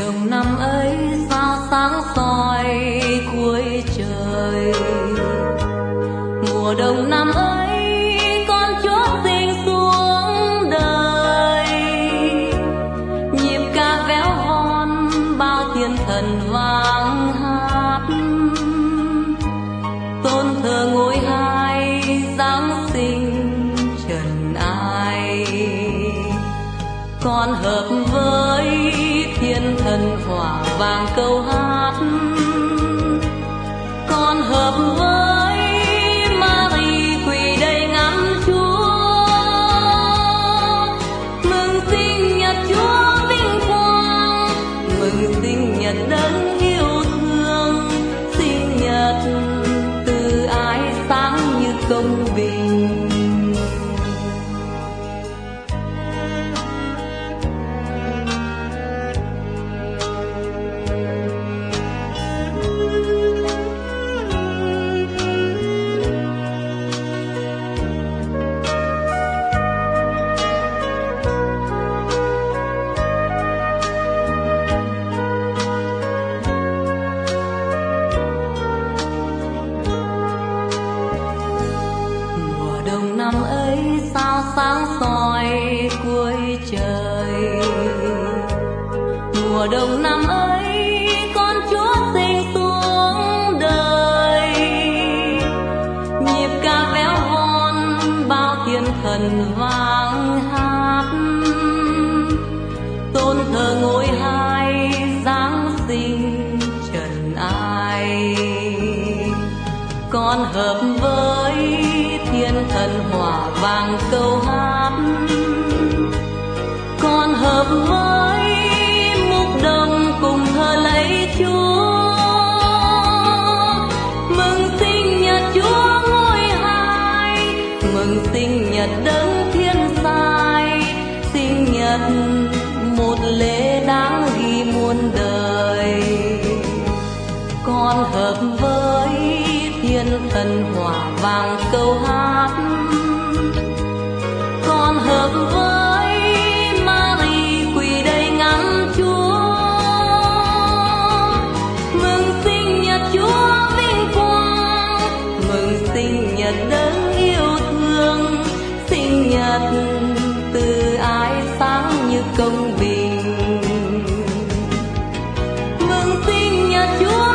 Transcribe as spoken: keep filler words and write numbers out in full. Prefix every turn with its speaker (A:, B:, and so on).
A: đông năm ấy sao sáng soi cuối trời. Mùa đông năm ấy con chúa sinh xuống đời, nhịp ca véo von bao thiên thần vang hát, tôn thờ ngôi hai giáng sinh trần ai. Con hợp với thiên thần hỏa vàng câu hát, con hợp với Marie quỳ đầy ngắm Chúa. Mừng sinh nhật Chúa vinh quang, mừng sinh nhật đấng yêu thương, sinh nhật từ ái sáng như công bình. Năm ấy sao sáng soi cuối trời. Mùa đông năm ấy con chúa sinh xuống đời, nhịp ca véo von bao thiên thần vang hát, tôn thờ ngôi hai giáng sinh trần ai. Con hợp với thiên thần hỏa vàng câu hát, con hợp với mục đồng cùng thờ lạy Chúa. Mừng sinh nhật Chúa ngôi hai, mừng sinh nhật đấng thiên sai, sinh nhật một lễ đáng ghi muôn đời. Con hợp với thiên thần hỏa vàng câu hát, con hợp với Marie quỳ đầy ngắm Chúa. Mừng sinh nhật Chúa vinh quang, mừng sinh nhật đấng yêu thương, sinh nhật từ ái sáng như công bình. Mừng sinh nhật Chúa